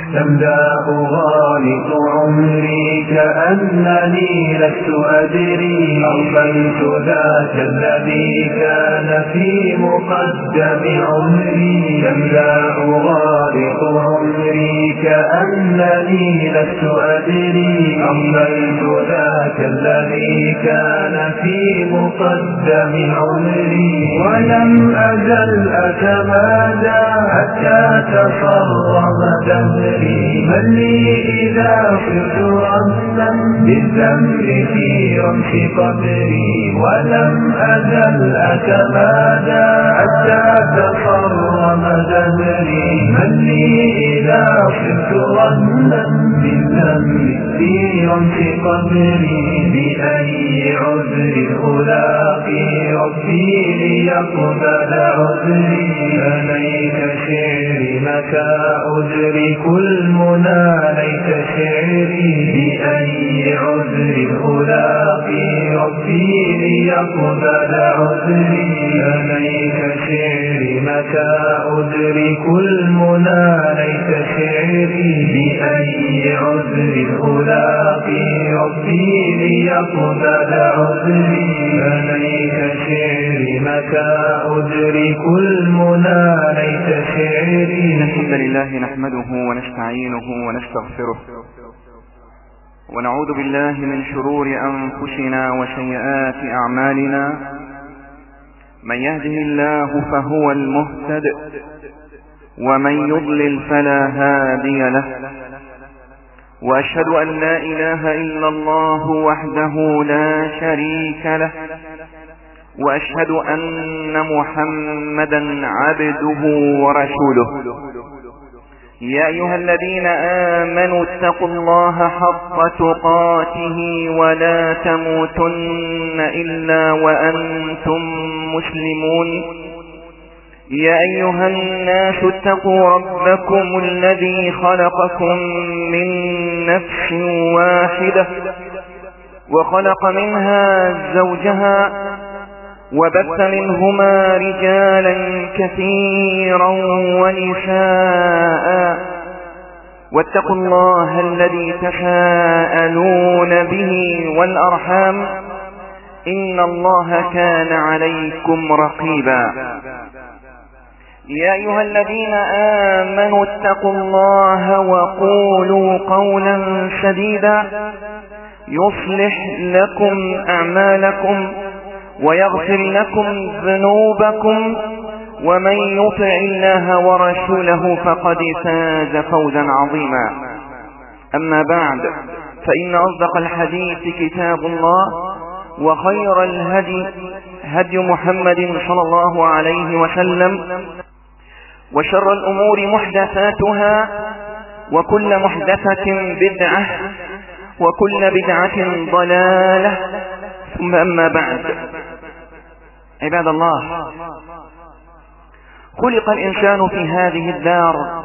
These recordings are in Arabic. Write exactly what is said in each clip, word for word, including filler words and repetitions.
تملأ غالط عمري كأنني لست أدري أغفلت ذاك الذي كان في مقدم عمري تملأ غالط عمري كأنني لست أدري أغفلت ذاك الذي كان في مقدم عمري ولم أزل أتمادى حتى تصرم دهري من لي إذا صرت رمزا بالذنب في رمش قبري ولم أزل أتمادى حتى تصرم دهري من لي إذا صرت رمزا بالذنب في رمش قبري بأي عذر ألاقي ربي ليقبل عذري فليت شعري متى أدرك المنى ليت شعري بأي عذر ألاقي ربي ليقبل عذري فليت شعري متى أدرك المنى ليت شعري بأي عذر ألاقي ربي ليقبل عذري فليت شعري متى أدرك المنى ليت شعري. الحمد لله نحمده ونستعينه ونستغفره ونعوذ بالله من شرور أنفسنا وسيئات أعمالنا من يهده الله فهو المهتد ومن يضلل فلا هادي له وأشهد أن لا إله إلا الله وحده لا شريك له وأشهد أن محمدا عبده ورسوله. يا أيها الذين آمنوا اتقوا الله حق تقاته ولا تموتن إلا وأنتم مسلمون. يا أيها الناس اتقوا ربكم الذي خلقكم من نفس واحدة وخلق منها زوجها وبث منهما رجالا كثيرا ونساء واتقوا الله الذي تساءلون به والأرحام إن الله كان عليكم رقيبا. يا أيها الذين آمنوا اتقوا الله وقولوا قولا سديدا يصلح لكم أعمالكم ويغفر لكم ذنوبكم ومن يطع الله ورسوله فقد فاز فوزا عظيما. أما بعد فإن أصدق الحديث كتاب الله وخير الهدي هدي محمد صلى الله عليه وسلم وشر الأمور محدثاتها وكل محدثة بدعة وكل بدعة ضلالة ثم أما بعد. عباد الله، خلق الإنسان في هذه الدار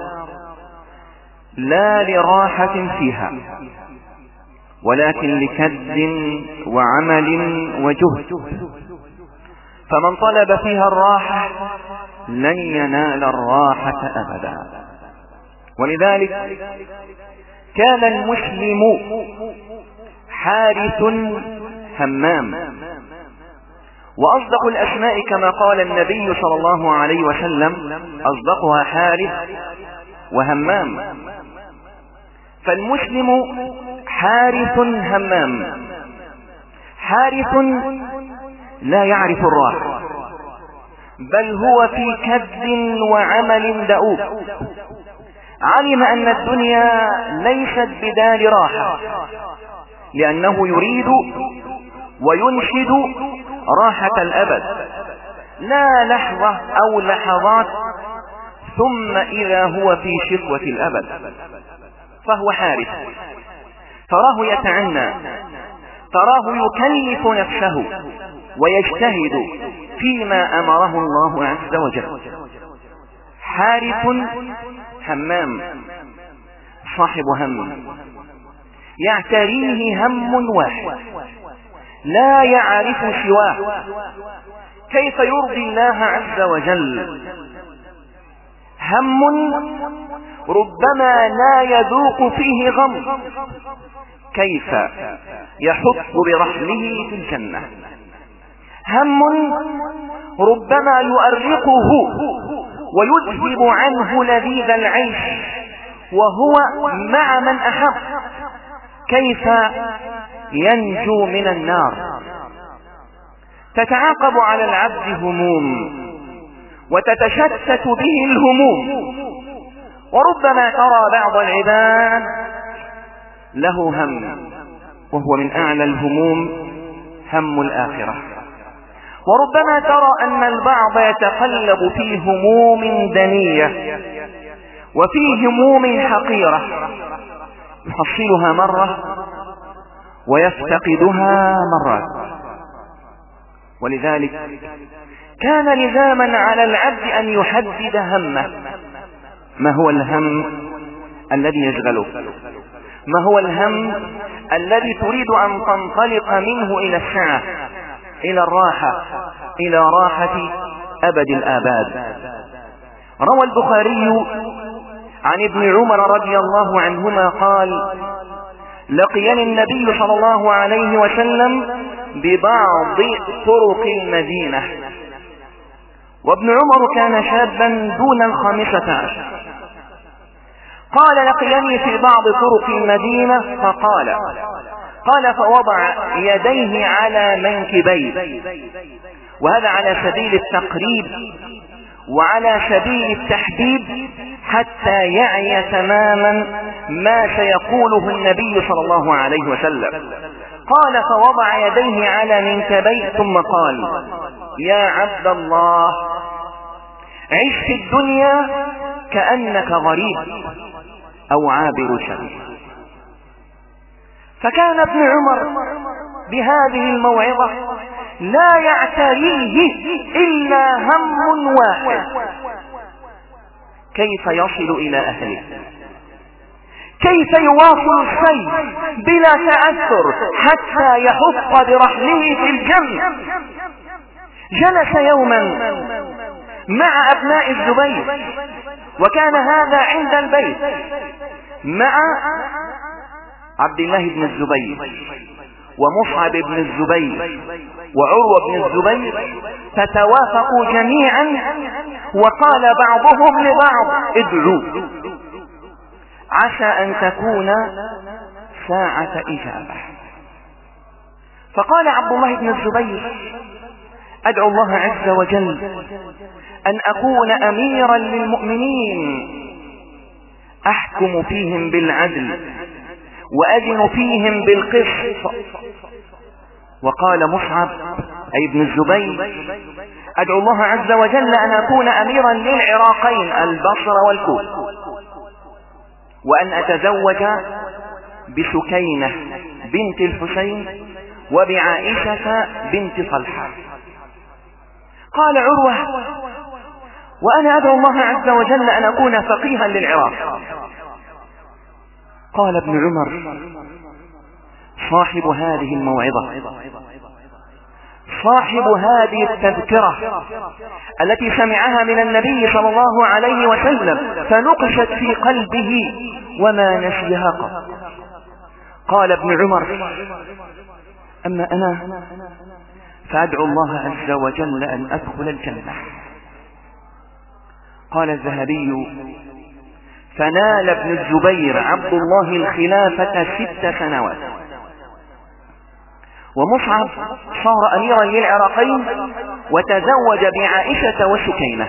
لا لراحة فيها ولكن لكد وعمل وجهد، فمن طلب فيها الراحة لن ينال الراحة أبدا. ولذلك كان المسلم حارث همام، وأصدق الأسماء كما قال النبي صلى الله عليه وسلم أصدقها حارث وهمام. فالمسلم حارث همام، حارث لا يعرف الراحة بل هو في كد وعمل دؤوب، علم أن الدنيا ليست بدار راحة لأنه يريد وينشد راحة الأبد، لا لحظة أو لحظات ثم إذا هو في شقوة الأبد. فهو حارث، تراه يتعنى، تراه يكلف نفسه ويجتهد فيما أمره الله عز وجل. حارث همام صاحب هم يعتريه هم واحد لا يعرف سواه، كيف يرضي الله عز وجل. هم ربما لا يذوق فيه غم، كيف يحط برحله في الجنة؟ هم ربما يؤرقه ويذهب عنه لذيذ العيش وهو مع من أحب، كيف ينجو من النار؟ تتعاقب على العبد هموم وتتشتت به الهموم، وربما ترى بعض العباد له هم وهو من أعلى الهموم هم الآخرة، وربما ترى أن البعض يتقلب في هموم دنية وفي هموم حقيرة، يحصلها مرة ويفتقدها مرات. ولذلك كان لزاما على العبد أن يحدد همه. ما هو الهم الذي يشغله؟ ما هو الهم الذي تريد أن تنطلق منه إلى السعة، إلى الراحة، إلى راحة أبد الآباد؟ روى البخاري عن ابن عمر رضي الله عنهما قال: لقيني النبي صلى الله عليه وسلم ببعض طرق المدينة، وابن عمر كان شابا دون الخامسة عشر. قال: لقيني في بعض طرق المدينة فقال قال فوضع يديه على منكبيه، وهذا على سبيل التقريب وعلى سبيل التحديد حتى يعي تماما ما سيقوله النبي صلى الله عليه وسلم. قال: فوضع يديه على منكبيه ثم قال: يا عبد الله، عش في الدنيا كأنك غريب أو عابر سبيل. فكان ابن عمر بهذه الموعظة لا يعتريه إلا هم واحد: كيف يصل إلى أهله، كيف يواصل السير بلا تأثر حتى يحط برحله في الجنة. جلس يوما مع أبناء الزبير، وكان هذا عند البيت، مع عبد الله بن الزبير ومصعب بن الزبير وعروة بن الزبير، فتوافقوا جميعا وقال بعضهم لبعض: ادعوا، عسى أن تكون ساعة إجابة. فقال عبد الله بن الزبير: أدعو الله عز وجل أن أكون أميرا للمؤمنين، أحكم فيهم بالعدل وأدن فيهم بالقسط. وقال مصعب أي ابن الزبير: أدعو الله عز وجل أن أكون أميرا للعراقين البصرة والكوفة، وأن أتزوج بسكينة بنت الحسين وبعائشة بنت طلحة. قال عروة: وأنا أدعو الله عز وجل أن أكون فقيها للعراق. قال ابن عمر: صاحب هذه الموعظة، صاحب هذه التذكرة التي سمعها من النبي صلى الله عليه وسلم فنقشت في قلبه وما نسيها قط. قال ابن عمر: أما أنا فأدعو الله عز وجل أن أدخل الجنة. قال الذهبي: فنال ابن الزبير عبد الله الخلافة ست سنوات، ومصعب صار أميرا للعراقين وتزوج بعائشة وسكينة،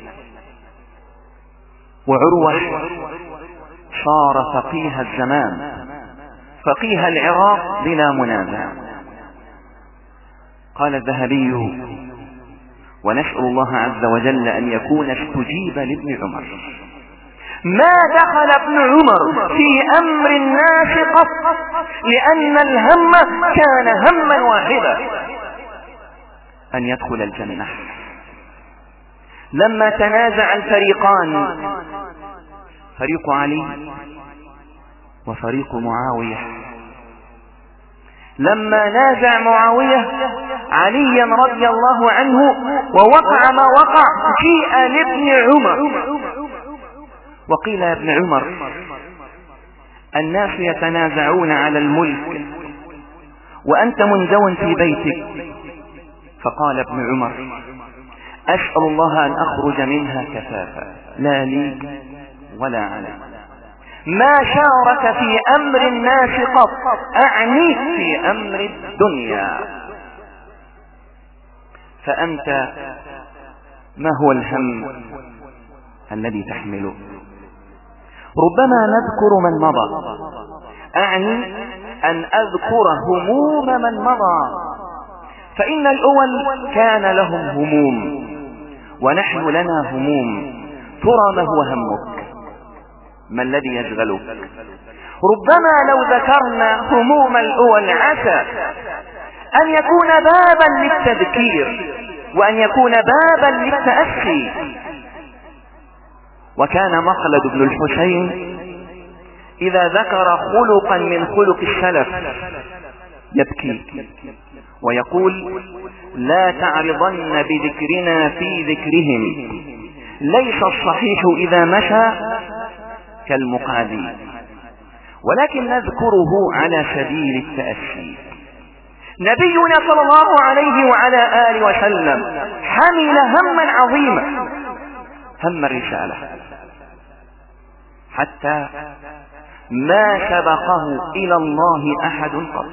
وعروة صار فقيه الزمان، فقيه العراق بلا منازع. قال الذهبي: ونسأل الله عز وجل أن يكون استجيب لابن عمر. ما دخل ابن عمر في أمر الناس قط، لأن الهم كان هما واحدا: أن يدخل الجنة. لما تنازع الفريقان، فريق علي وفريق معاوية، لما نازع معاوية عليا رضي الله عنه ووقع ما وقع، جيء لابن عمر وقيل يا ابن عمر الناس يتنازعون على الملك وأنت منزو في بيتك. فقال ابن عمر أسأل الله أن أخرج منها كفافا لا لي ولا علي، ما شارك في أمر الناس قط، أعني في أمر الدنيا. فأنت ما هو الهم الذي تحمله؟ ربما نذكر من مضى، أعني أن أذكر هموم من مضى، فإن الأول كان لهم هموم ونحن لنا هموم. ترى ما هو همك؟ ما الذي يشغلك؟ ربما لو ذكرنا هموم الأول عسى أن يكون بابا للتذكير وأن يكون بابا للتأسي. وكان مخلد بن الحسين إذا ذكر خلقا من خلق السلف يبكي ويقول لا تعرضن بذكرنا في ذكرهم، ليس الصحيح إذا مشى كالمقادي، ولكن نذكره على سبيل التأسي. نبينا صلى الله عليه وعلى آله وسلم حمل هما عظيما، هم الرسالة، حتى ما سبقه إلى الله أحد قط.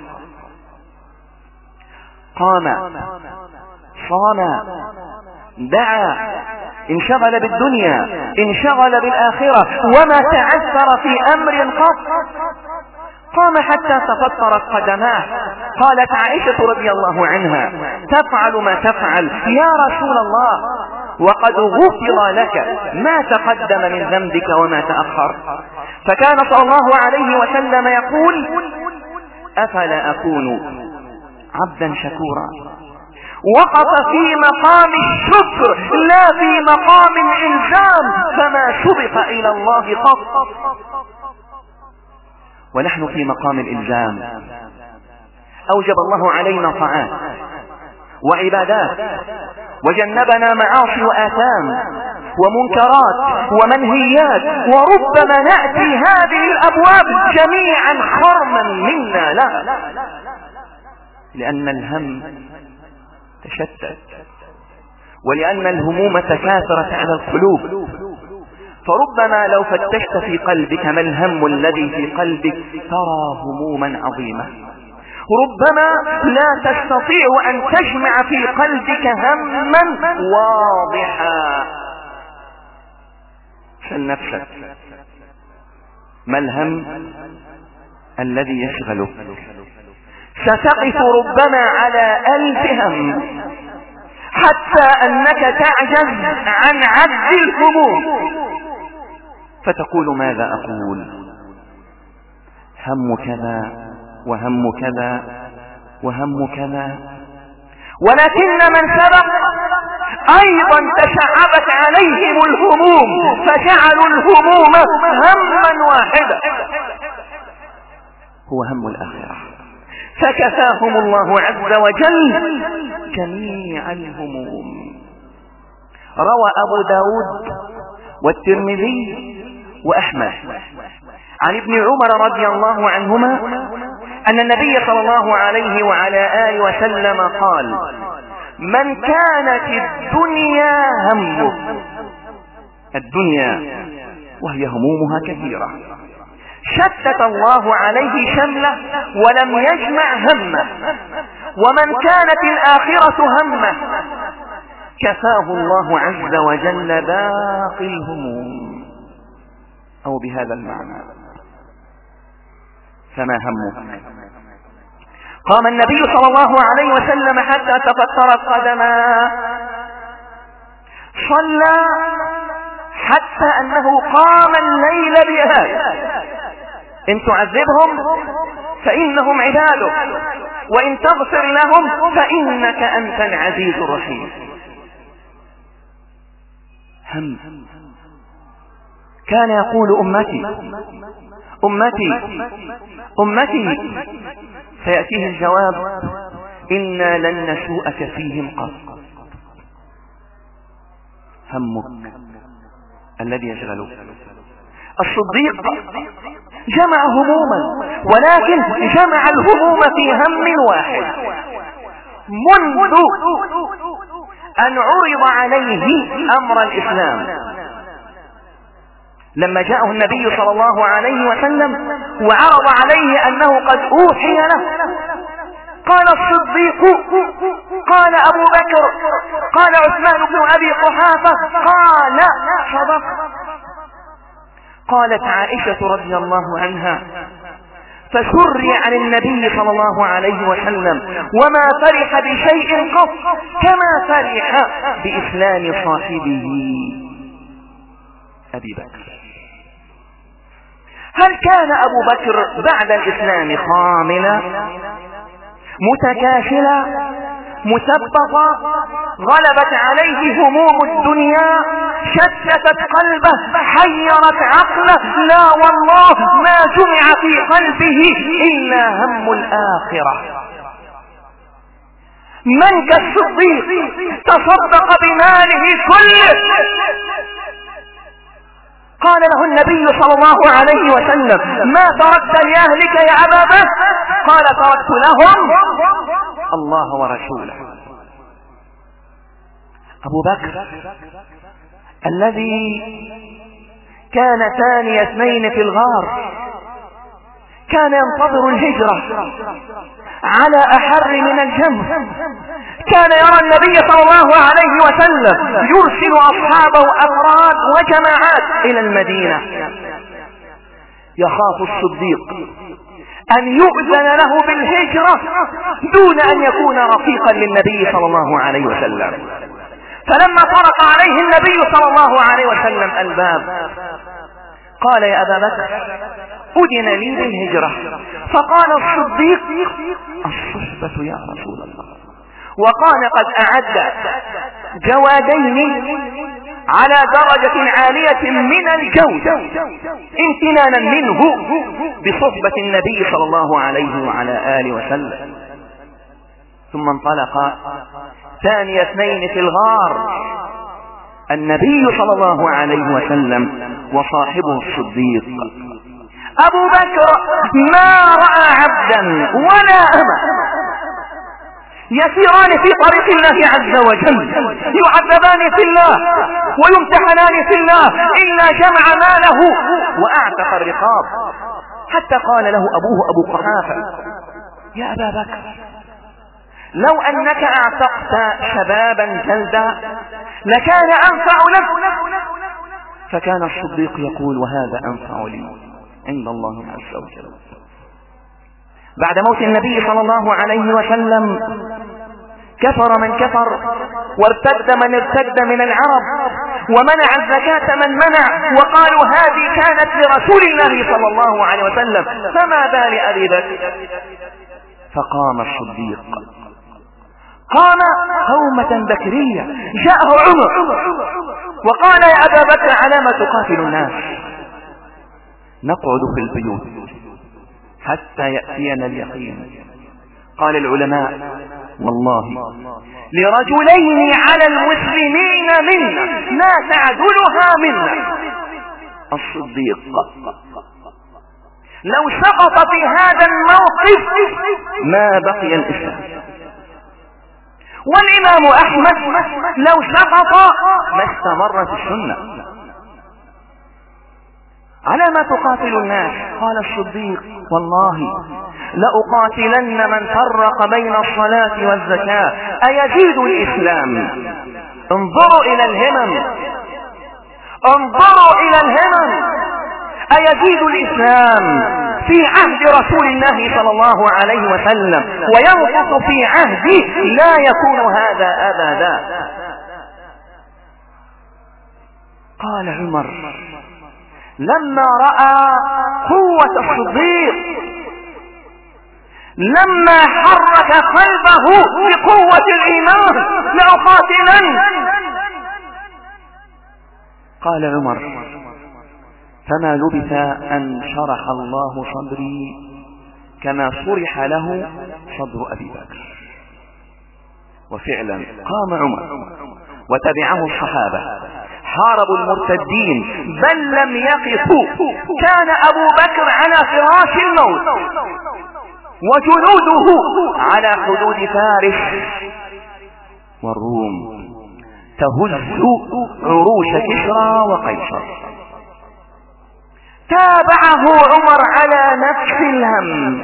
قام صام دعا، انشغل بالدنيا، انشغل بالآخرة، وما تعثر في أمر قط. قام حتى تفطرت قدماه. قالت عائشة رضي الله عنها تفعل ما تفعل يا رسول الله وقد غفر لك ما تقدم من ذنبك وما تأخر. فكان صلى الله عليه وسلم يقول أفلا أكون عبدا شكورا. وقف في مقام الشكر لا في مقام الإلزام، فما سبق إلى الله قط. ونحن في مقام الإلزام. أوجب الله علينا طاعات وعبادات وجنبنا معاصي وآثام ومنكرات ومنهيات، وربما نأتي هذه الأبواب جميعا خرما منا لا، لأن الهم تشتت ولأن الهموم تكاثرت على القلوب. فربما لو فتشت في قلبك ما الهم الذي في قلبك ترى هموما عظيمة. ربما لا تستطيع أن تجمع في قلبك هما واضحا. سل نفسك ما الهم الذي يشغلك؟ ستقف ربما على ألف هم حتى أنك تعجز عن عد الهموم، فتقول ماذا أقول؟ هم كذا وهم كذا وهم كذا. ولكن من سبق أيضا تشعبت عليهم الهموم فجعلوا الهموم هما واحدا، هو هم الآخرة، فكفاهم الله عز وجل جميع الهموم. روى أبو داود والترمذي وأحمد عن ابن عمر رضي الله عنهما أن النبي صلى الله عليه وعلى آله وسلم قال من كانت الدنيا همه، الدنيا وهي همومها كثيرة، شتت الله عليه شمله ولم يجمع همه. ومن كانت الآخرة همه كفاه الله عز وجل باقي الهموم، أو بهذا المعنى. فما همك؟ قام النبي صلى الله عليه وسلم حتى تفطرت قدماه، صلى حتى أنه قام الليل بآية إن تعذبهم فإنهم عبادك وإن تغفر لهم فإنك أنت العزيز الرحيم. هم كان يقول أمتي أمتي أمتي، فيأتيه الجواب إنا لن نسوءك فيهم قط. همك الذي يشغلك الصديق جمع هموما، ولكن جمع الهموم في هم واحد. منذ أن عرض عليه أمر الإسلام، لما جاءه النبي صلى الله عليه وسلم وعرض عليه أنه قد أوحي له، قال الصديق، قال أبو بكر، قال عثمان بن أبي قحافة، قال صدق. قالت عائشة رضي الله عنها: فسري عن النبي صلى الله عليه وسلم وما فرح بشيء قط كما فرح بإسلام صاحبه أبي بكر. هل كان أبو بكر بعد الإسلام خاملا متكاسلا مثبطا غلبت عليه هموم الدنيا شتتت قلبه حيرت عقله؟ لا والله، ما جمع في قلبه إلا هم الآخرة. من كالصديق تصدق بماله كله. قال له النبي صلى الله عليه وسلم: ما تركت لأهلك يا أبا بكر؟ قال: تركت لهم الله ورسوله. أبو بكر الذي كان ثاني اثنين في الغار، كان ينتظر الهجرة على أحر من الجمر، كان يرى النبي صلى الله عليه وسلم يرسل أصحابه أفراد وجماعات إلى المدينة. يخاف الصديق أن يؤذن له بالهجرة دون أن يكون رفيقا للنبي صلى الله عليه وسلم. فلما طرق عليه النبي صلى الله عليه وسلم الباب قال: يا أبا بكر، أذن لي بالهجرة. فقال الصديق: الصحبة يا رسول الله. وقال: قد أعد جوادين على درجة عالية من الجودة امتنانا منه بصحبة النبي صلى الله عليه وعلى آله وسلم. ثم انطلق ثاني اثنين في الغار، النبي صلى الله عليه وسلم وصاحبه الصديق. أبو بكر ما رأى عبدا ولا أمة يسيران في طريق الله عز وجل يعذبان في الله ويمتحنان في الله إلا جمع ماله وأعتق الرقاب، حتى قال له أبوه أبو قحافة: يا أبا بكر، لو أنك أعتقت شبابا جلدا لكان أنفع لك. فكان الصديق يقول: وهذا أنفع لي عند الله عز وجل. بعد موت النبي صلى الله عليه وسلم كفر من كفر وارتد من ارتد من العرب، ومنع الزكاة من منع، وقالوا هذه كانت لرسول الله صلى الله عليه وسلم، فما بال أبي بكر؟ فقام الصديق، قام قومة بكرية. جاءه عمر وقال: يا أبا بكر، على ما تقاتل الناس؟ نقعد في البيوت حتى يأتينا اليقين. قال العلماء: والله لرجلين على المسلمين منا لا تعدلها منا. الصديق لو سقط في هذا الموقف ما بقي الإسلام، والإمام أحمد لو سقط ما استمرت السنة. على ما تقاتل الناس؟ قال الصديق: والله لأقاتلن من فرق بين الصلاة والزكاة. أيزيد الإسلام؟ انظروا إلى الهمم، انظروا إلى الهمم. أيزيد الإسلام في عهد رسول الله صلى الله عليه وسلم وينقص في عهده؟ لا يكون هذا أبدا. قال عمر لما رأى قوة الصديق، لما حرك قلبه بقوة الإيمان: لأقاتلن. قال عمر: فما لبث أن شرح الله صدري كما شرح له صدر أبي بكر. وفعلا قام عمر وتبعه الصحابة حاربوا المرتدين بل لم يقفوا. كان أبو بكر على فراش الموت وجنوده على حدود فارس والروم تهز عروش كسرى وقيصر. تابعه عمر على نفس الهم.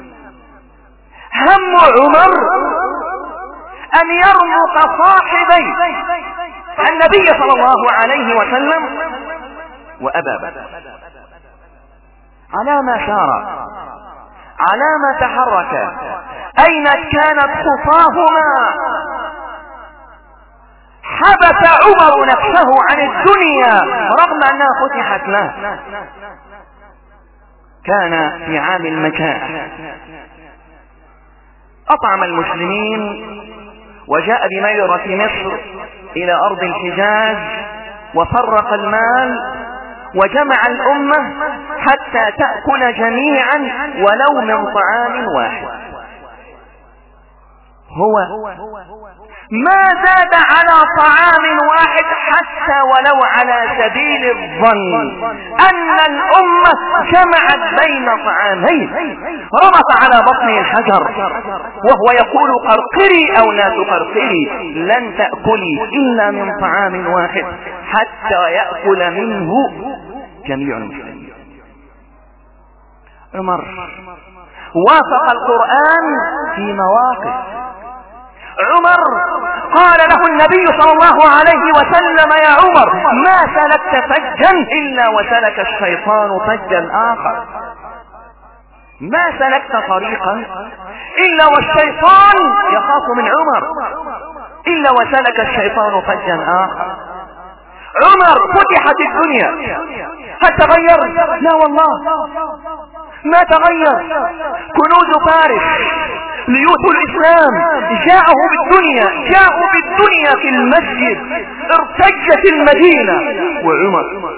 هم عمر أن يرمق صاحبي النبي صلى الله عليه وسلم وأبا بكر. على ما سار، على ما تحرك، أين كانت خطاهما؟ حبس عمر نفسه عن الدنيا رغم أنها فتحت له. كان في عام المكاح، أطعم المسلمين وجاء بميرة مصر إلى أرض الحجاز وفرق المال وجمع الأمة حتى تأكل جميعا ولو من طعام واحد. هو ما زاد على طعام واحد حتى ولو على سبيل الظن أن الأمة جمعت بين طعامين. ربط على بطنه الحجر وهو يقول قرقري أو لا تقرقري، لن تأكلي إلا من طعام واحد حتى يأكل منه جميع المسلمين. عمر وافق القرآن في مواقف. عمر قال له النبي صلى الله عليه وسلم: يا عمر ما سلكت فجا إلا وسلك الشيطان فجا آخر. ما سلكت طريقا إلا والشيطان يخاف من عمر، إلا وسلك الشيطان فجا آخر. عمر فتحت الدنيا، هل تغير؟ لا والله ما تغير. كنوز فارس، ليوث الإسلام جاءوا بالدنيا، جاءوا بالدنيا في المسجد، ارتجت المدينة، وعمر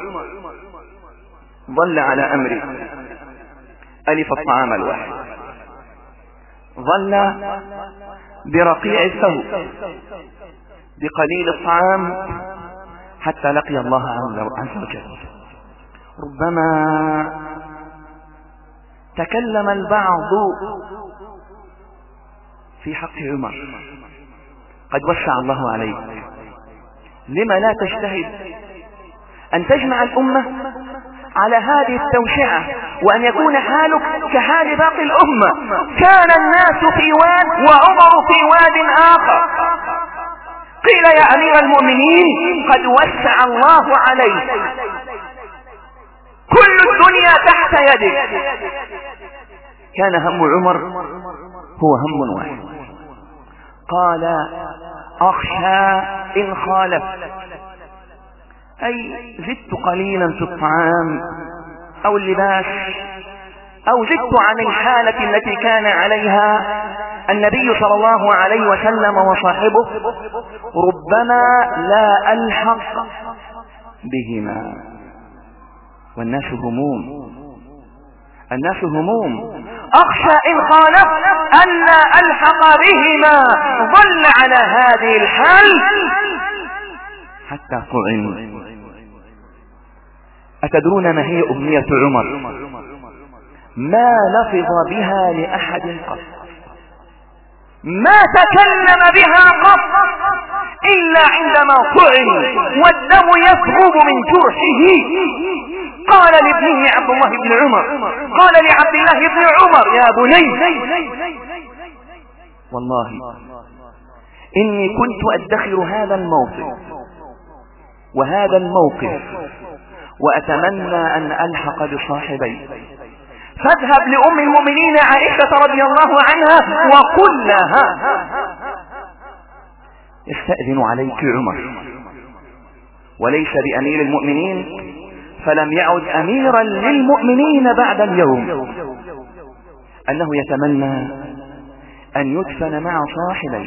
ظل على أمره. ألف الطعام الواحد، ظل برقيع الثوب بقليل الطعام حتى لقي الله عز وجل. ربما تكلم البعض في حق عمر: قد وسع الله عليك، لما لا تجتهد أن تجمع الأمة على هذه التوسعة وأن يكون حالك كحال باقي الأمة؟ كان الناس في واد وعمر في واد آخر. قيل: يا أمير المؤمنين قد وسع الله عليك، كل الدنيا تحت يدك. كان هم عمر هو هم واحد. قال: أخشى إن خالف، أي زدت قليلا في الطعام أو اللباس أو زدت عن الحالة التي كان عليها النبي صلى الله عليه وسلم وصاحبه، ربما لا ألحق بهما. والناس هموم، الناس هموم. أخشى إن خالف أن لا ألحق بهما. ظل على هذه الحال حتى طعن. أتدرون ما هي أمنية عمر؟ ما لفظ بها لأحد قط، ما تكلم بها قط إلا عندما طعن والدم يثوب من جرحه. قال لابنه عبد الله بن عمر، قال لعبد الله بن عمر: يا بني، والله إني كنت أدخر هذا الموطن وهذا الموقف وأتمنى أن ألحق بصاحبي، فاذهب لأم المؤمنين عائشة رضي الله عنها وقل لها: يستأذن عليك عمر، وليس بأمير المؤمنين، فلم يعد أميرا للمؤمنين بعد اليوم، أنه يتمنى أن يدفن مع صاحبيه،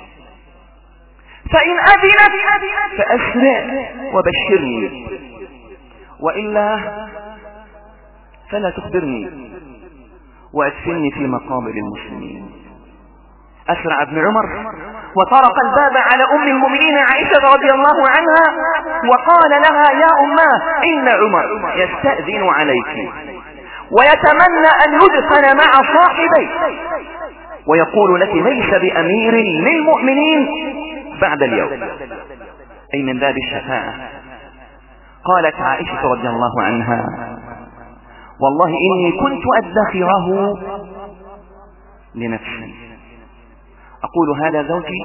فإن أذنت فأسرع وبشرني، وإلا فلا تخبرني وأدفني في مقابر المسلمين. أسرع ابن عمر وطرق الباب على أم المؤمنين عائشة رضي الله عنها وقال لها يا أماه إن عمر يستأذن عليك ويتمنى أن يدفن مع صاحبيه ويقول لك ليس بأمير للمؤمنين بعد اليوم، أي من باب الشفاعة. قالت عائشة رضي الله عنها والله إني كنت أدخره لنفسي، أقول هذا زوجي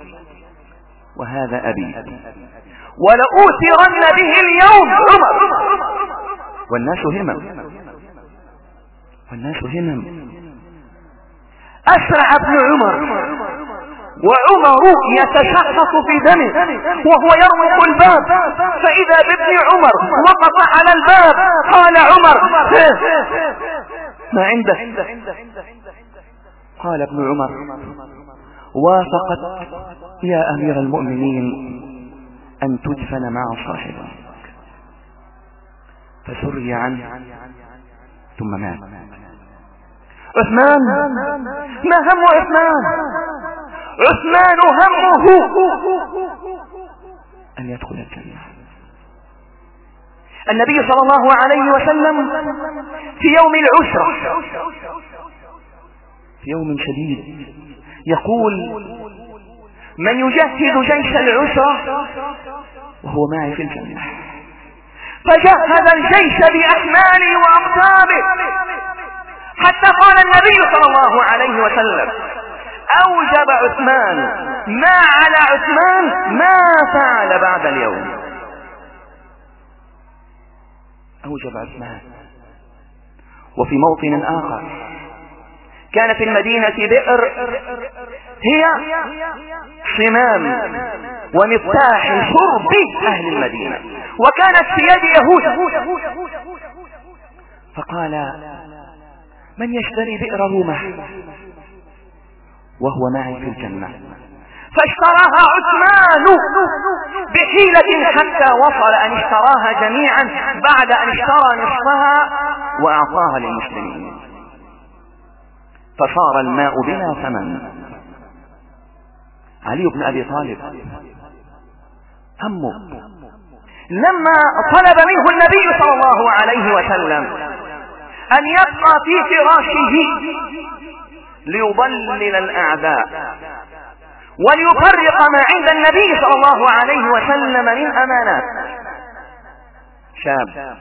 وهذا أبي ولأوثرن به اليوم عمر. والناس همم والناس همم أسرع ابن عمر وعمر يتشخص في دمه وهو يرمق الباب، فإذا بابن عمر وقف على الباب. قال عمر ما عندك؟ قال ابن عمر وافقت يا أمير المؤمنين أن تدفن مع صاحبك، فسري عنه ثم مات. عثمان ما هم عثمان؟ عثمان همه أن يدخل الجنة. النبي صلى الله عليه وسلم في يوم العسرة في يوم شديد يقول من يجهز جيش العسرة وهو معي في الجنة، فجهز الجيش بأحماله وأقطابه حتى قال النبي صلى الله عليه وسلم أوجب عثمان ما على عثمان ما فعل بعد اليوم. أوجب عثمان. وفي موطن آخر كان في المدينة بئر هي صمام ومفتاح شرب أهل المدينة، وكانت في يد يهود. فقال من يشتري بئر رومه وهو معي في الجنة؟ فاشتراها عثمان بحيلة حتى وصل أن اشتراها جميعا بعد أن اشترى نصفها وأعطاها للمسلمين، فصار الماء بلا ثمن. علي بن أبي طالب همه لما طلب منه النبي صلى الله عليه وسلم أن يبقى في فراشه ليضلل الأعداء وليفرق ما عند النبي صلى الله عليه وسلم من أمانات. شاب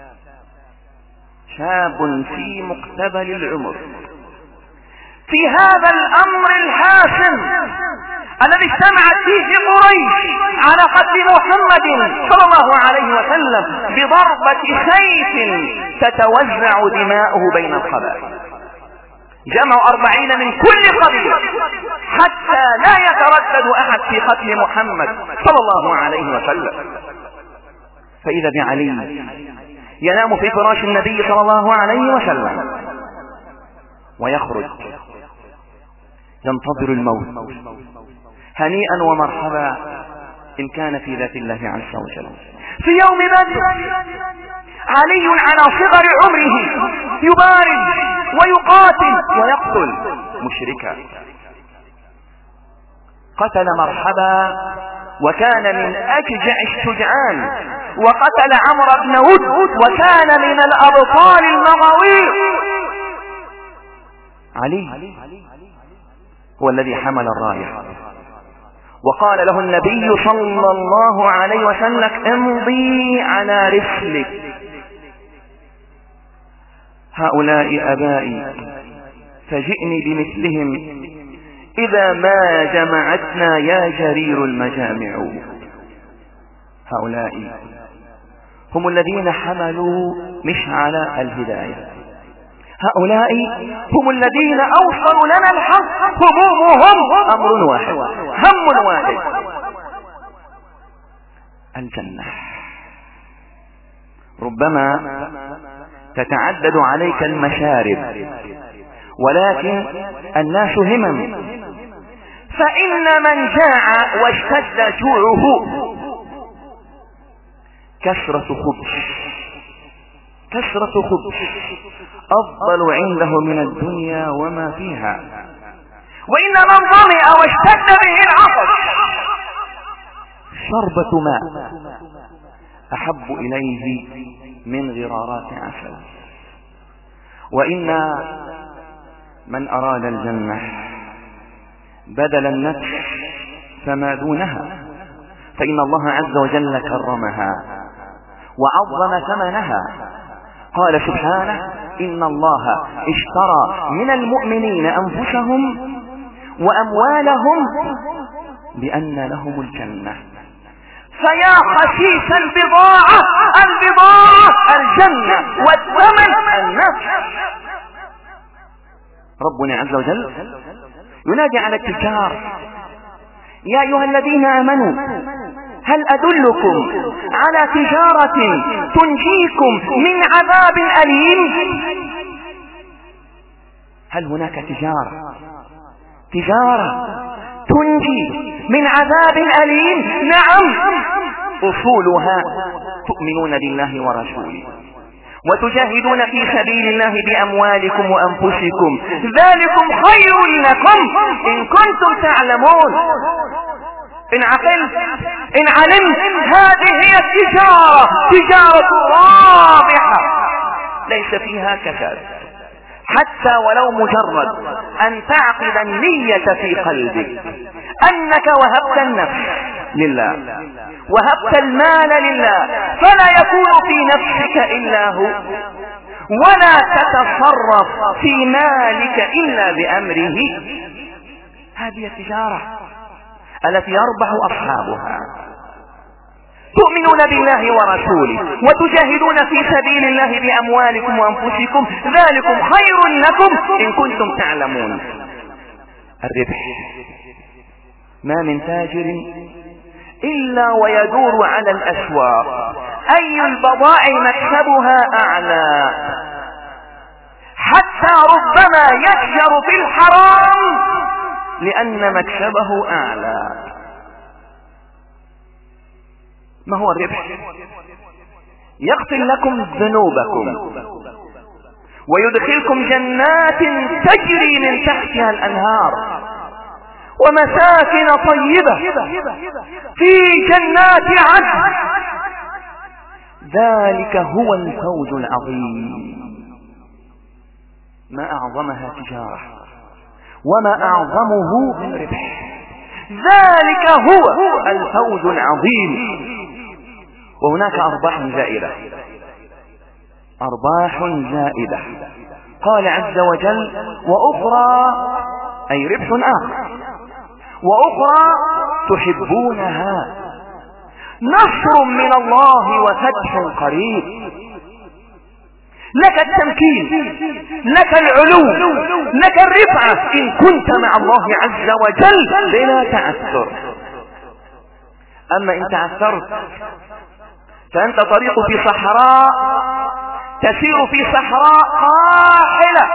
شاب في مقتبل العمر في هذا الأمر الحاسم الذي اجتمعت فيه قريش على قتل محمد صلى الله عليه وسلم بضربة سيف تتوزع دماؤه بين القبائل. جمعوا أربعين من كل قبيلة حتى لا يتردد أحد في قتل محمد صلى الله عليه وسلم. فإذا بعلي ينام في فراش النبي صلى الله عليه وسلم ويخرج ينتظر الموت هنيئا ومرحبا إن كان في ذات الله عز وجل. في يوم بدر علي على صغر عمره يبارز ويقاتل ويقتل مشركا. قتل مرحبا وكان من أشجع الشجعان، وقتل عمرو بن ود وكان من الأبطال المغاوير. علي هو الذي حمل الراية وقال له النبي صلى الله عليه وسلم امضي على رسلك. هؤلاء أبائي فجئني بمثلهم إذا ما جمعتنا يا جرير المجامع. هؤلاء هم الذين حملوا مشعل الهداية، هؤلاء هم الذين أوصلوا لنا الحق. همومهم أمر واحد، هم واحد، الجنة. ربما تتعدد عليك المشارب ولكن الناس همم، فإن من جاع واشتد جوعه كثرة خبز كثرة خبز أفضل عنده من الدنيا وما فيها. وإن من ظمئ واشتد به العطش شربة ماء أحب إليه من غرارات عسل. وإن من أراد الجنة بدل النفس فما دونها، فإن الله عز وجل كرمها وعظم ثمنها. قال سبحانه: إن الله اشترى من المؤمنين أنفسهم وأموالهم بأن لهم الجنة. فيا خسيس البضاعة، البضاعة الجنة والثمن النفس. ربنا عز وجل ينادي على التجار: يا أيها الذين آمنوا هل أدلكم على تجارة تنجيكم من عذاب أليم؟ هل هناك تجارة تجارة تنجي من عذاب أليم؟ نعم، أصولها تؤمنون بالله ورسوله وتجاهدون في سبيل الله بأموالكم وأنفسكم، ذلكم خير لكم إن كنتم تعلمون. إن عقلت إن علمت هذه هي التجارة، تجارة رابحة ليس فيها كساد، حتى ولو مجرد أن تعقد النية في قلبك أنك وهبت النفس لله وهبت المال لله، فلا يكون في نفسك إلا هو، ولا تتصرف في مالك إلا بأمره. هذه التجارة التي يربح أصحابها. تؤمنون بالله ورسوله وتجاهدون في سبيل الله بأموالكم وأنفسكم، ذلكم خير لكم إن كنتم تعلمون. الربح: ما من تاجر إلا ويدور على الأسواق أي البضائع مكسبها أعلى، حتى ربما يتجر في الحرام لأن مكسبه أعلى. ما هو الربح؟ يغفر لكم ذنوبكم ويدخلكم جنات تجري من تحتها الأنهار ومساكن طيبة في جنات عدن، ذلك هو الفوز العظيم. ما أعظمها تجارة وما أعظمه من ربح، ذلك هو الفوز العظيم. وهناك أرباح زائدة، أرباح زائدة. قال عز وجل: وأخرى، أي ربح آخر، وأخرى تحبونها، نصر من الله وفتح قريب. لك التمكين، لك العلو، لك الرفعة إن كنت مع الله عز وجل بلا تعثر. أما إن تعثرت فأنت طريق في صحراء، تسير في صحراء قاحلة،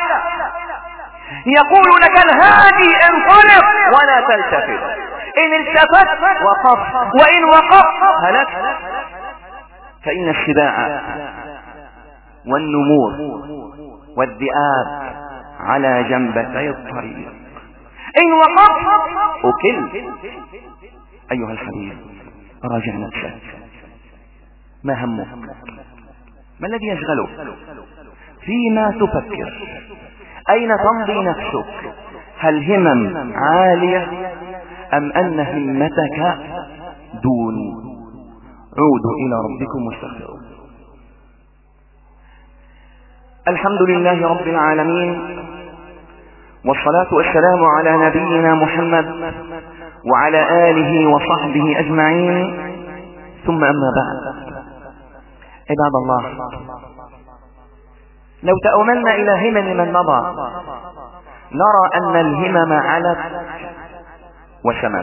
يقول لك الهادي انطلق ولا تلتفت، إن التفت وقف، وإن وقف هلك. فإن السباع والنمور والذئاب على جنبتي الطريق، إن وقف أكل. أيها الحبيب، راجع نفسك، ما همك؟ ما الذي يشغلك؟ فيما تفكر؟ أين تمضي نفسك؟ هل همم عالية أم أن همتك دون؟ عودوا إلى ربكم واستغفروا. الحمد لله رب العالمين، والصلاة والسلام على نبينا محمد وعلى آله وصحبه أجمعين، ثم أما بعد. عباد الله، لو تأملنا إلى همم من مضى نرى أن الهمم علت وسمت،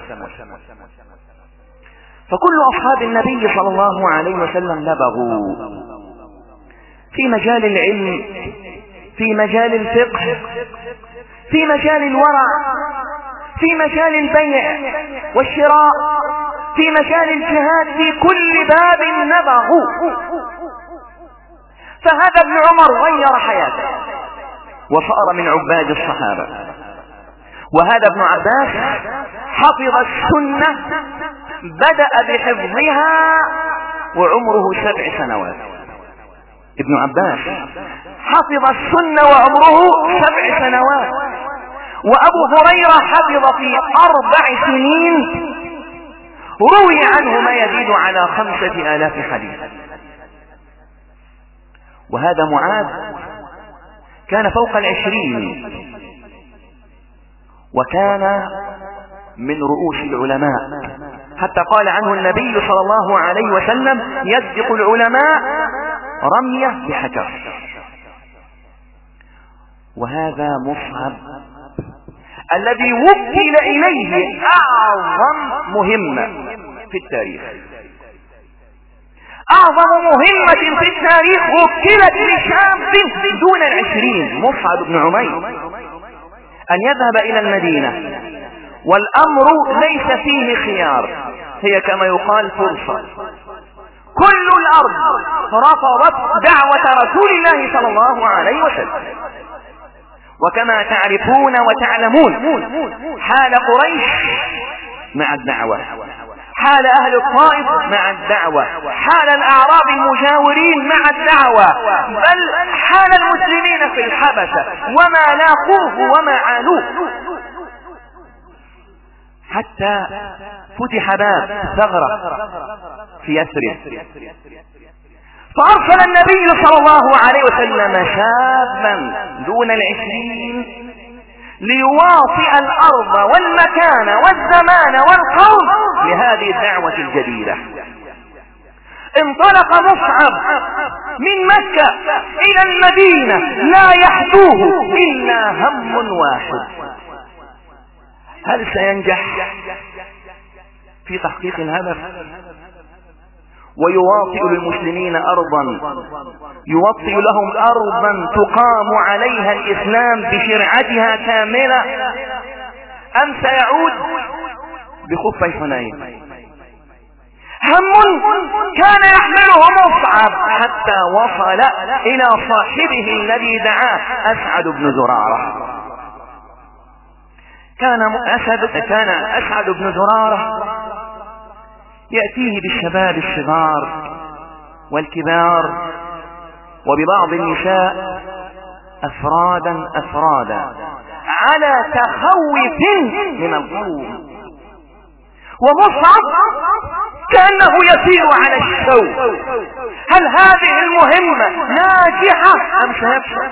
فكل أصحاب النبي صلى الله عليه وسلم نبغوا في مجال العلم، في مجال الفقه، في مجال الورع، في مجال البيع والشراء، في مجال الجهاد، في كل باب نبغوا. فهذا ابن عمر غير حياته وصار من عباد الصحابة، وهذا ابن عباس حفظ السنة، بدأ بحفظها وعمره سبع سنوات. ابن عباس حفظ السنة وعمره سبع سنوات، وأبو هريرة حفظ في أربع سنين روي عنه ما يزيد على خمسة آلاف حديث. وهذا معاذ كان فوق العشرين، وكان من رؤوس العلماء، حتى قال عنه النبي صلى الله عليه وسلم: يسبق العلماء رمية بحجر. وهذا مصعب الذي وكل إليه أعظم مهمة في التاريخ، أعظم مهمة في التاريخ وكلت لشاب دون العشرين، مصعب بن عمير، أن يذهب إلى المدينة والأمر ليس فيه خيار، هي كما يقال فرصة. كل الأرض رفضت دعوة رسول الله صلى الله عليه وسلم. وكما تعرفون وتعلمون حال قريش مع الدعوة، حال أهل الطائف مع الدعوة، حال الأعراب المجاورين مع الدعوة، بل حال المسلمين في الحبشة وما لاقوه وما عانوه، حتى فتح باب ثغرة في يثرب، فأرسل النبي صلى الله عليه وسلم شابا دون العشرين ليواطئ الأرض والمكان والزمان والقوم لهذه الدعوة الجديدة. انطلق مصعب من مكة إلى المدينة لا يحدوه إلا هم واحد: هل سينجح في تحقيق الهدف ويواطئ للمسلمين أرضا، يوطئ لهم أرضا تقام عليها الإسلام بشرعتها كاملة، أم سيعود بخفي حنين؟ هم كان يحمله مصعب حتى وصل إلى صاحبه الذي دعاه أسعد بن زرارة. كان أسعد, كان أسعد بن زرارة يأتيه بالشباب الصغار والكبار وببعض النساء أفرادا أفرادا على تخوف من القوم، ومصعب كأنه يسير على الشوك: هل هذه المهمة ناجحة أم سيفشل؟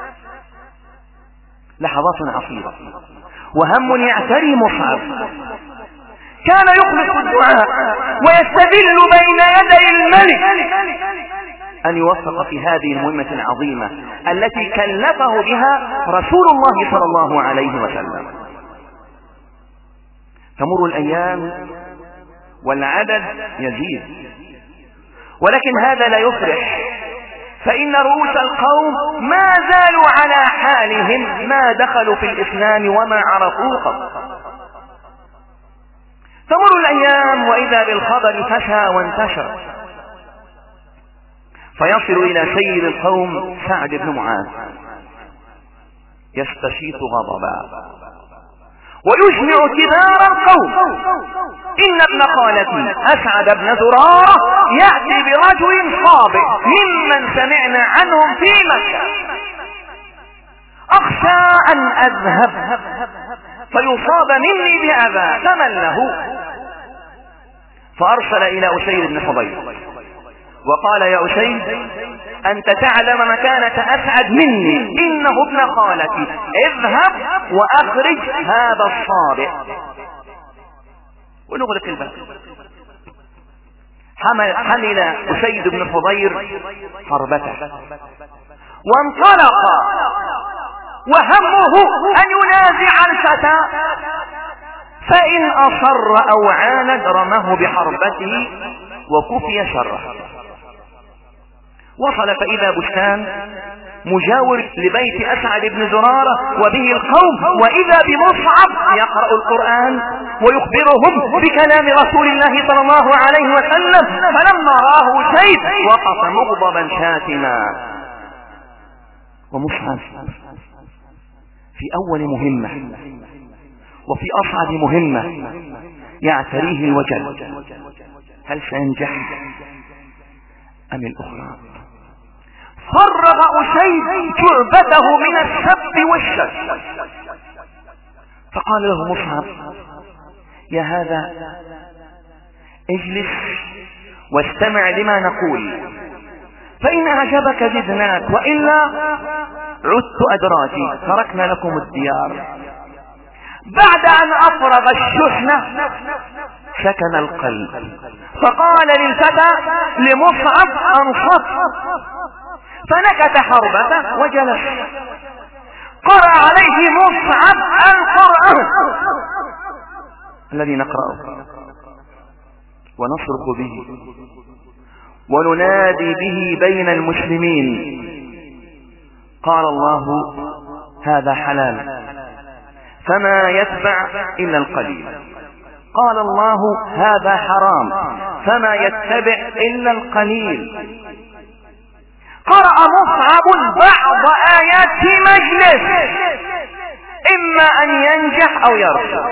لحظات عصيبة وهم يعتري مصعب، كان يخلص الدعاء ويستدل بين يدي الملك أن يوفق في هذه المهمة العظيمة التي كلفه بها رسول الله صلى الله عليه وسلم. تمر الأيام والعدد يزيد، ولكن هذا لا يفرح، فإن رؤوس القوم ما زالوا على حالهم ما دخلوا في الإسلام وما عرفوه قط. تمر الأيام وإذا بالخبر فشى وانتشر، فيصل إلى سيد القوم سعد بن معاذ يستشيط غضبا ويجمع كبار القوم: إن ابن خالتي أسعد بن زرارة يأتي برجل صابئ ممن سمعنا عنهم في مكة، أخشى أن أذهب فيصاب مني بأذى، فمن له؟ فأرسل إلى أسيد بن حضير وقال: يا أسيد، أنت تعلم مكانة أسعد مني، إنه ابن خالتي، اذهب وأخرج هذا الصابئ ونغلق الباب. حمل, حمل أسيد بن حضير حربته وانطلق، وهمه أن ينازع الفتى، فإن أصر أو عاند رماه بحربته وكفي شره. وصل فإذا بستان مجاور لبيت أسعد بن زرارة وبه القوم، وإذا بمصعب يقرأ القرآن ويخبرهم بكلام رسول الله صلى الله عليه وسلم. فلما راه سيد وقف مغضبا شاتما. ومصعب في أول مهمة وفي أصعب مهمة يعتريه الوجل، هل سينجح أم الأخرى؟ فرغ أسيد جعبته من السب والشتم، فقال له مصعب: يا هذا اجلس واستمع لما نقول، فإن أعجبك زدناك، وإلا عدت أدراجي، تركنا لكم الديار. بعد أن أفرغ الشحنة سكن القلب، فقال للفتى لمصعب: أنصت، فنكت حربته وجلس. قرأ عليه مصعب القرآن الذي نقرأه ونصرخ به وننادي به بين المسلمين. قال الله: هذا حلال فما يتبع إلا القليل. قال الله: هذا حرام فما يتبع إلا القليل. قرأ مصعب بعض آيات في مجلس، إما أن ينجح أو يرفض،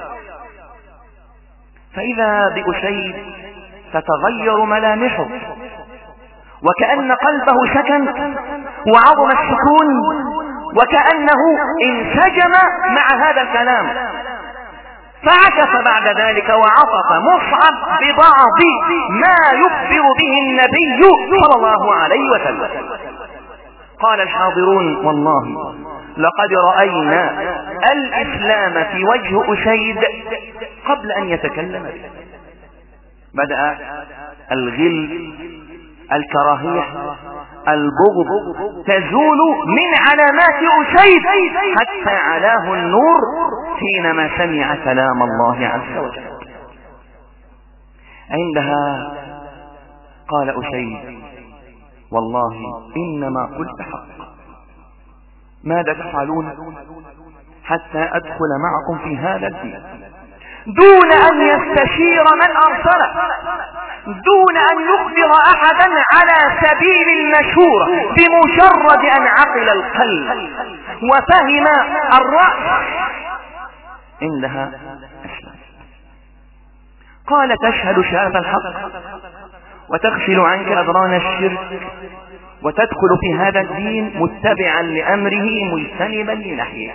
فإذا بأسيد تتغير ملامحه، وكأن قلبه سكن وعظم السكون، وكأنه انسجم مع هذا الكلام، فعكس بعد ذلك وعطف مصعب ببعض ما يخبر به النبي صلى الله عليه وسلم. قال الحاضرون: والله لقد رأينا الإسلام في وجه أسيد قبل أن يتكلم به. بدأ الغل، الكراهية، البغض تزول من علامات أسيد حتى علاه النور حينما سمع كلام الله عز وجل. عندها قال أسيد: والله إنما قلت حق، ماذا تفعلون حتى أدخل معكم في هذا الدين؟ دون أن يستشير من أرسله، دون أن يخبر أحدا على سبيل المشورة، بمجرد أن عقل القلب وفهم الرأس عندها أسلم. قال: تشهد شهادة الحق وتغسل عنك أذران الشرك وتدخل في هذا الدين متبعا لأمره مجتنبا لنهيه.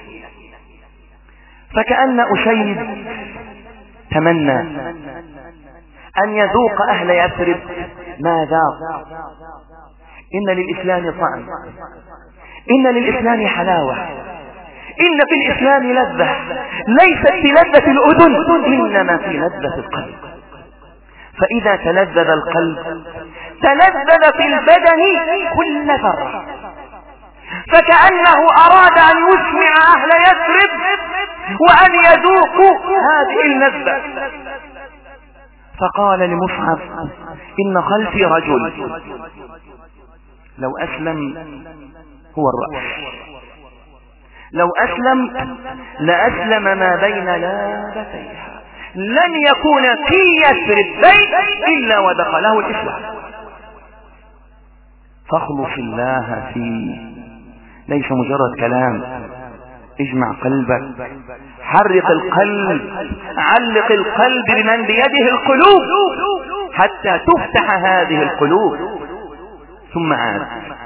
فكأن أسيد تمنى أن يذوق أهل يثرب ما ذاق. إن للإسلام طعم، إن للإسلام حلاوة، إن في الإسلام لذة ليست في لذة الأذن، إنما في لذة القلب. فإذا تلذذ القلب تلذذ في البدن كل ذرة، فكأنه أراد أن يسمع أهل يثرب وأن يذوقوا هذه اللذة. فقال لمصعب: إن خلفي رجل لو أسلم هو الرأس، لو أسلم لأسلم ما بين لابتيها، لن يكون في يثرب بيت إلا ودخله الإسلام. فاخلص الله فيه، ليس مجرد كلام. اجمع قلبك، حرق القلب، علق القلب بمن بيده القلوب حتى تفتح هذه القلوب. ثم عاد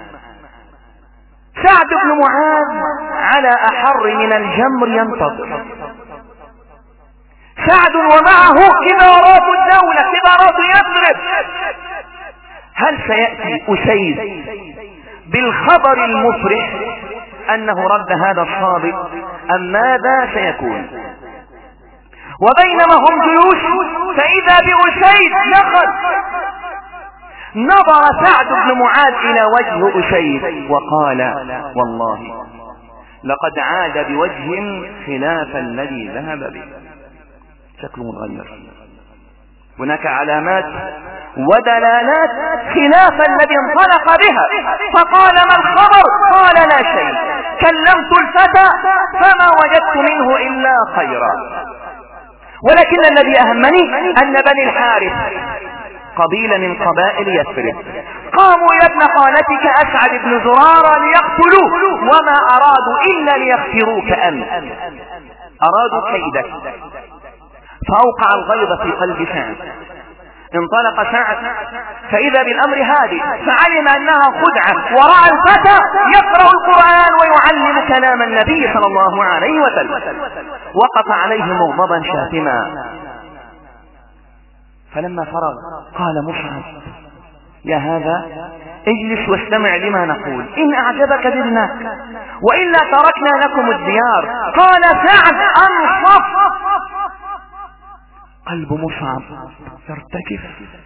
سعد بن معاذ على أحر من الجمر ينتظر. سعد ومعه كبارات الدولة، كبارات يثرب. هل سيأتي أسيد بالخبر المفرح أنه رد هذا الصادق أم ماذا سيكون؟ وبينما هم جيوش فإذا بأسيد دخل. نظر سعد بن معاذ إلى وجه أسيد وقال: والله لقد عاد بوجه خلاف الذي ذهب به، شكله متغير، هناك علامات ودلالات خلاف الذي انطلق بها. فقال: ما الخبر؟ قال: لا شيء، كلمت الفتى فما وجدت منه إلا خيرا، ولكن الذي أهمني أن بني الحارث قبيلة من قبائل يثرب قاموا إلى ابن خالتك أسعد بن زرارة ليقتلوه، وما أرادوا إلا ليغفروك أنت. أرادوا كيدك، فأوقع الغيظ في قلب سعد. انطلق سعد فإذا بالأمر هادي، فعلم أنها خدعة، ورأى الفتى يقرأ القرآن ويعلم كلام النبي صلى الله عليه وسلم. وقف عليه مغضبا شاتما، فلما فرغ قال مصعب: يا هذا اجلس واستمع لما نقول، إن أعجبك زدناك وإلا تركنا لكم الديار. قال سعد: أنصف. قلب مصعب يرتجف،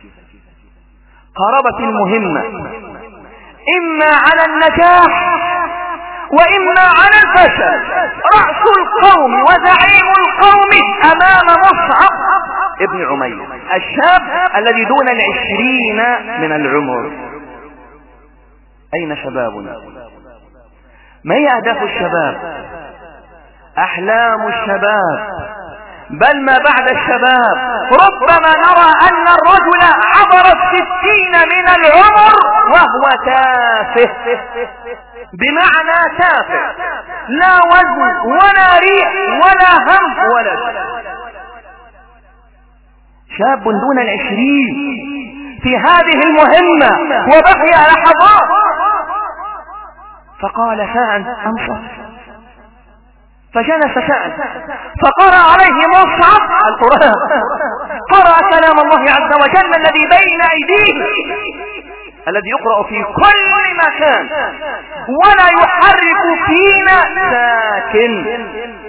قربت المهمة، إما على النجاح وإما على الفشل. رأس القوم وزعيم القوم أمام مصعب ابن عمير، الشاب الذي دون العشرين من العمر. أين شبابنا؟ ما هي أهداف الشباب؟ أحلام الشباب، بل ما بعد الشباب. ربما نرى أن الرجل عبر الستين من العمر وهو تافه، بمعنى تافه، لا وزن ولا ريح ولا هم ولا شيء. شاب دون العشرين في هذه المهمة وبقي لحظات، فقال سعد: أنصف. فجلس سعد فقرأ عليه مصعب القرآن، قرأ كلام الله عز وجل الذي بين أيديه، الذي يقرأ في كل مكان ولا يحرك فينا ساكن.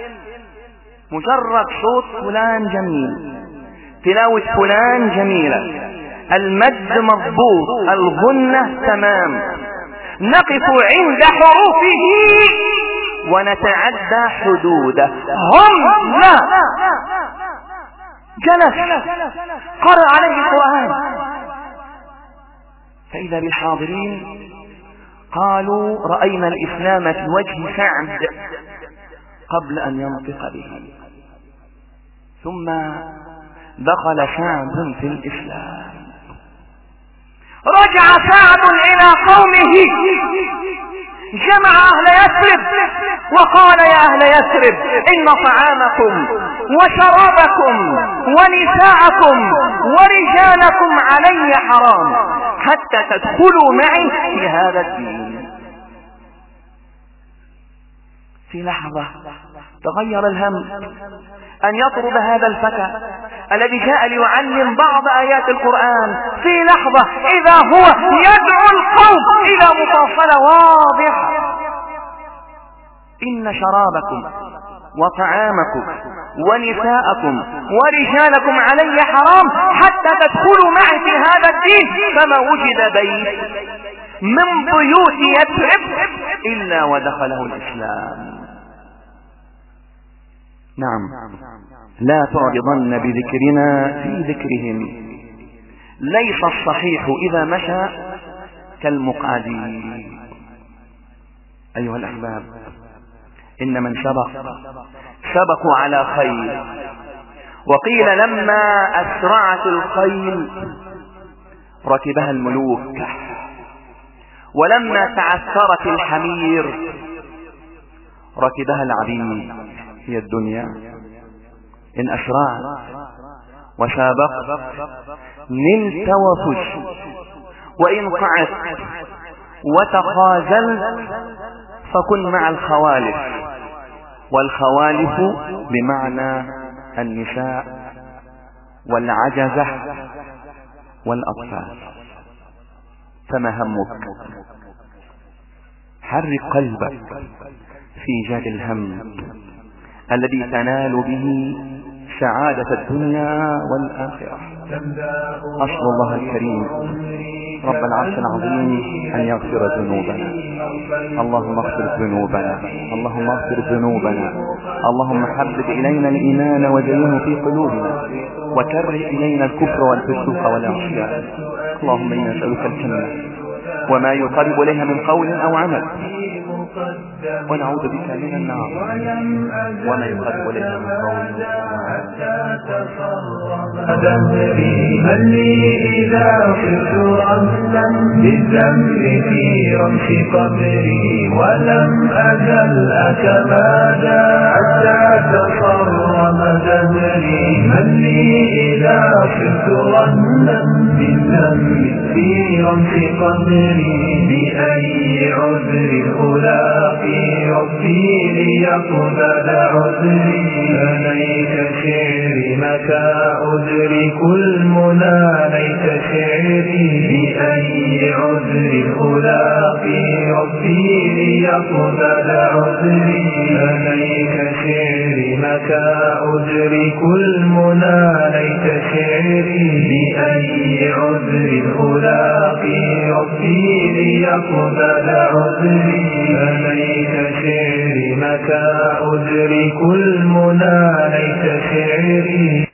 مجرد صوت فلان جميل، تلاوة فلان جميلة، المد مضبوط، الغنة تمام، نقف عند حروفه ونتعدى حدوده. هم لا، جلس قرأ عليه القرآن، فإذا بالحاضرين قالوا: رأينا الإسلام في وجه سعد قبل أن ينطق به. ثم دخل سعد في الإسلام. رجع سعد إلى قومه، جمع أهل يثرب وقال: يا أهل يثرب، إن طعامكم وشرابكم ونساءكم ورجالكم علي حرام حتى تدخلوا معي في هذا الدين. في لحظة تغير الهم أن يطرد هذا الفتى الذي جاء ليعلم بعض آيات القرآن. في لحظة إذا هو يدعو القوم إلى مفاصلة واضحة: إن شرابكم وطعامكم ونساءكم ورجالكم علي حرام حتى تدخلوا معي في هذا الدين. فما وجد بيت من بيوت يثرب إلا ودخله الإسلام. نعم، لا تعرضن بذكرنا في ذكرهم، ليس الصحيح إذا مشى كالمقعدين. أيها الأحباب، إن من سبق سبقوا على خيل. وقيل لما أسرعت الخيل ركبها الملوك، ولما تعثرت الحمير ركبها العبيد. هي الدنيا إن أسرعت وسابقت نلت وفزت، وإن قعدت وتخاذلت فكن مع الخوالف. والخوالف بمعنى النساء والعجزة والأطفال. فما همك؟ حرك قلبك في جاد الهم الذي تنال به سعادة الدنيا والآخرة. أسأل الله الكريم رب العرش العظيم أن يغفر ذنوبنا. اللهم اغفر ذنوبنا، اللهم اغفر ذنوبنا، اللهم حبب إلينا الإيمان وزينه في قلوبنا، وكره إلينا الكفر والفسوق والعصيان. اللهم إنا نسألك الجنة وما يقرب إليها من قول أو عمل. ونعوذ بك من النار وما يقرب إليها من قول. دهري من لي إذا صرت رمزا بالذنب في رمش قبري ولم أزل أتمادى حتى تصرم دهري من لي إذا صرت رمزا بالذنب في رمش قبري بأي عذر ألاقي ربي ليقبل عذري ليت شعري متى أدرك المنى ليت شعري بأي عذر ألاقي ربي ليقبل عذري ليت شعري متى أدرك المنى ليت شعري بأي عذر ألاقي ربي ليقبل عذري ليت شعري متى أدرك المنى ليت شعري